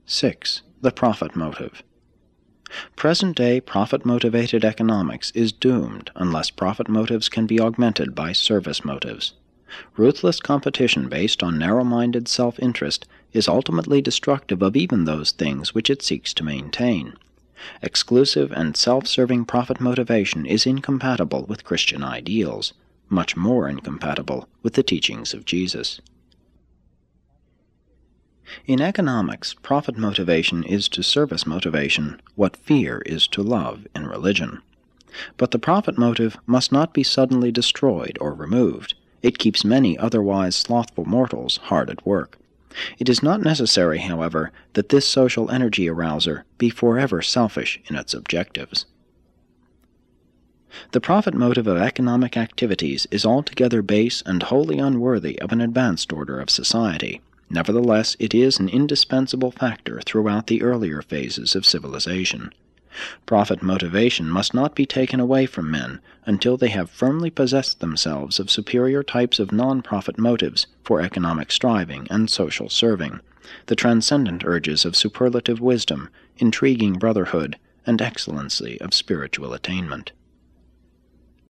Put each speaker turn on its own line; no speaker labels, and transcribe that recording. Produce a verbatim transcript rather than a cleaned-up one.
six. The profit motive. Present-day profit-motivated economics is doomed unless profit motives can be augmented by service motives. Ruthless competition based on narrow-minded self-interest is ultimately destructive of even those things which it seeks to maintain. Exclusive and self-serving profit motivation is incompatible with Christian ideals, much more incompatible with the teachings of Jesus. In economics, profit motivation is to service motivation what fear is to love in religion. But the profit motive must not be suddenly destroyed or removed. It keeps many otherwise slothful mortals hard at work. It is not necessary, however, that this social energy arouser be forever selfish in its objectives. The profit motive of economic activities is altogether base and wholly unworthy of an advanced order of society. Nevertheless, it is an indispensable factor throughout the earlier phases of civilization. Profit motivation must not be taken away from men until they have firmly possessed themselves of superior types of non-profit motives for economic striving and social serving, the transcendent urges of superlative wisdom, intriguing brotherhood, and excellency of spiritual attainment.